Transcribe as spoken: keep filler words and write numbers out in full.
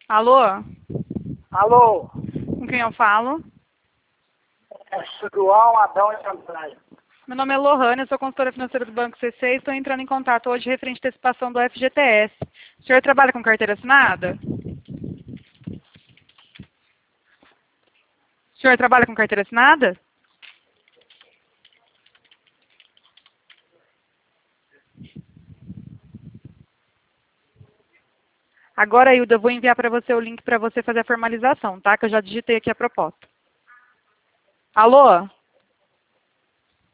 Alô? Alô, Com quem eu falo? é João Adão de Andrade. Meu nome é Lohane, eu sou consultora financeira do Banco C C e estou entrando em contato hoje referente à antecipação do F G T S. O senhor trabalha com carteira assinada? O senhor trabalha com carteira assinada? Agora, Hilda, eu vou enviar para você o link para você fazer a formalização, tá? Que eu já digitei aqui a proposta. Alô?